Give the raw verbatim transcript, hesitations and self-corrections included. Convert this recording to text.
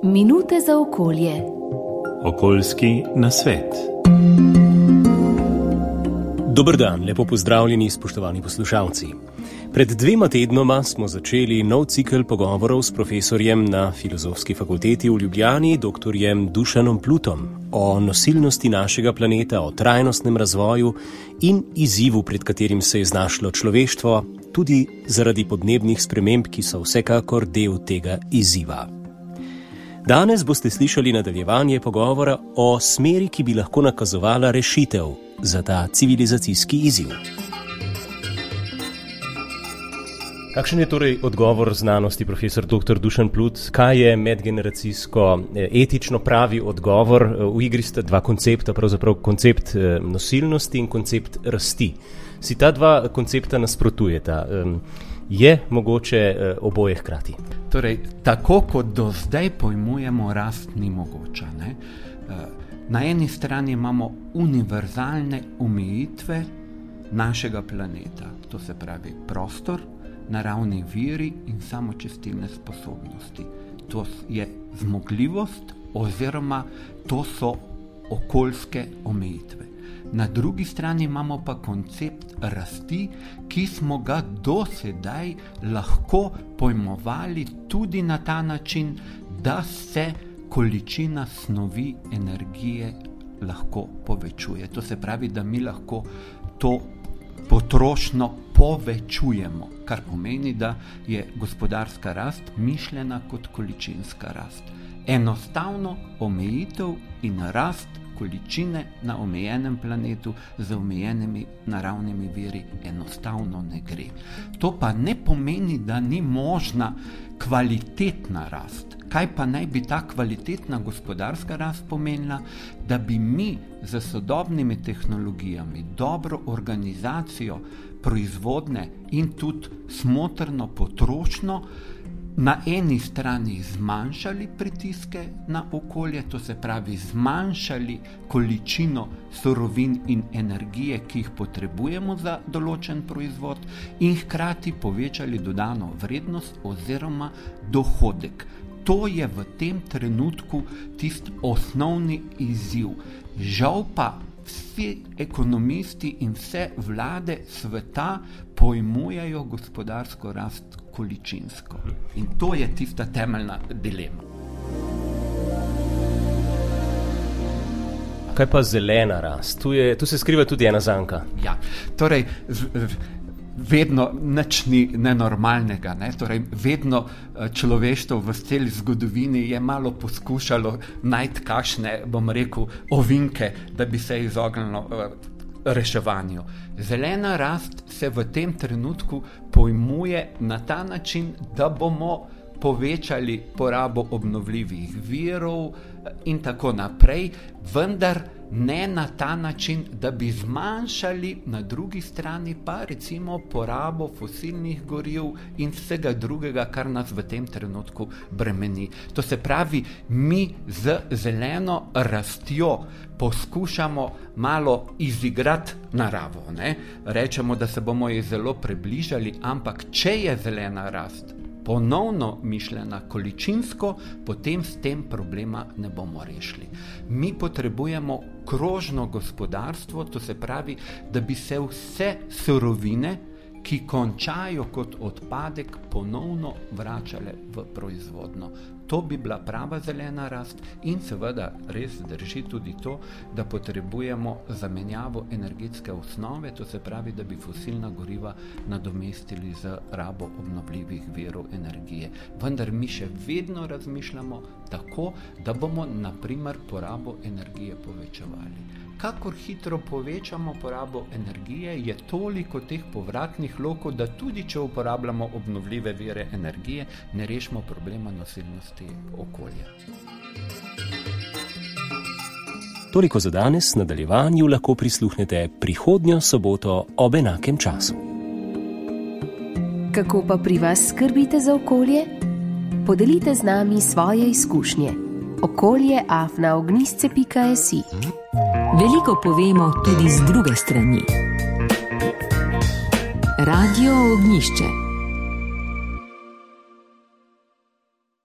Minute za okolje. Okoljski nasvet. Dober dan, lepo pozdravljeni, spoštovani poslušalci. Pred dvema tednoma smo začeli nov cikel pogovorov s profesorjem na Filozofski fakulteti v Ljubljani, doktorjem Dušanom Plutom, o nosilnosti našega planeta, o trajnostnem razvoju in izzivu, pred katerim se je znašlo človeštvo, tudi zaradi podnebnih sprememb, ki so vsekakor del tega izziva. Danes boste slišali nadaljevanje pogovora o smeri, ki bi lahko nakazovala rešitev za ta civilizacijski izziv. Kakšen je torej odgovor znanosti, profesor doktor Dušan Plut? Kaj je medgeneracijsko etično pravi odgovor? V igri sta dva koncepta, pravzaprav koncept nosilnosti in koncept rasti. Si ta dva koncepta nasprotujeta? Je mogoče oboje hkrati? Torej, tako kot do zdaj pojmujemo rast, ni mogoča. Ne? Na eni strani imamo univerzalne omejitve našega planeta, to se pravi prostor, naravni viri in samočistilne sposobnosti. To je zmogljivost oziroma to so okoljske omejitve. Na drugi strani imamo pa koncept rasti, ki smo ga do sedaj lahko pojmovali tudi na ta način, da se količina snovi energije lahko povečuje. To se pravi, da mi lahko to potrošnjo povečujemo, kar pomeni, da je gospodarska rast mišljena kot količinska rast. Enostavno omejitev in rast količine na omejenem planetu z omejenimi naravnimi viri enostavno ne gre. To pa ne pomeni, da ni možna kvalitetna rast. Kaj pa naj bi ta kvalitetna gospodarska rast pomenila? Da bi mi z sodobnimi tehnologijami, dobro organizacijo proizvodne in tudi smotrno potrošnjo na eni strani zmanjšali pritiske na okolje, to se pravi zmanjšali količino surovin in energije, ki jih potrebujemo za določen proizvod, in hkrati povečali dodano vrednost oziroma dohodek. To je v tem trenutku tisti osnovni izziv. Žal pa vsi ekonomisti in vse vlade sveta pojmujejo gospodarsko rast količinsko. In to je tista temeljna dilema. Kaj pa zelena rast? Tu, je, tu se skriva tudi ena zanka. Ja, torej z, vedno nič ni nenormalnega. Ne? Torej, vedno človeštvo v celi zgodovini je malo poskušalo najti kakšne, bom rekel, ovinke, da bi se izognilo reševanju. Zelena rast se v tem trenutku pojmuje na ta način, da bomo povečali porabo obnovljivih virov in tako naprej, vendar ne na ta način, da bi zmanjšali na drugi strani pa recimo porabo fosilnih goriv in vsega drugega, kar nas v tem trenutku bremeni. To se pravi, mi z zeleno rastjo poskušamo malo izigrati naravo. Ne? Rečemo, da se bomo ji zelo približali, ampak če je zelena rast ponovno mišljena količinsko, potem s tem problema ne bomo rešili. Mi potrebujemo krožno gospodarstvo, to se pravi, da bi se vse surovine, ki končajo kot odpadek, ponovno vračale v proizvodno. To bi bila prava zelena rast in seveda res drži tudi to, da potrebujemo zamenjavo energetske osnove, to se pravi, da bi fosilna goriva nadomestili z rabo obnovljivih virov energije. Vendar mi še vedno razmišljamo tako, da bomo na primer porabo energije povečevali. Kakor hitro povečamo porabo energije, je toliko teh povratnih lokov, da tudi če uporabljamo obnovljive vire energije, ne rešimo problema nosilnosti okolja. Toliko za danes, nadaljevanju lahko prisluhnete prihodnjo soboto ob enakem času. Kako pa pri vas skrbite za okolje? Podelite z nami svoje izkušnje. okolje afna ognjišče pika si. Veliko povemo tudi z druge strani. Radio Ognjišče.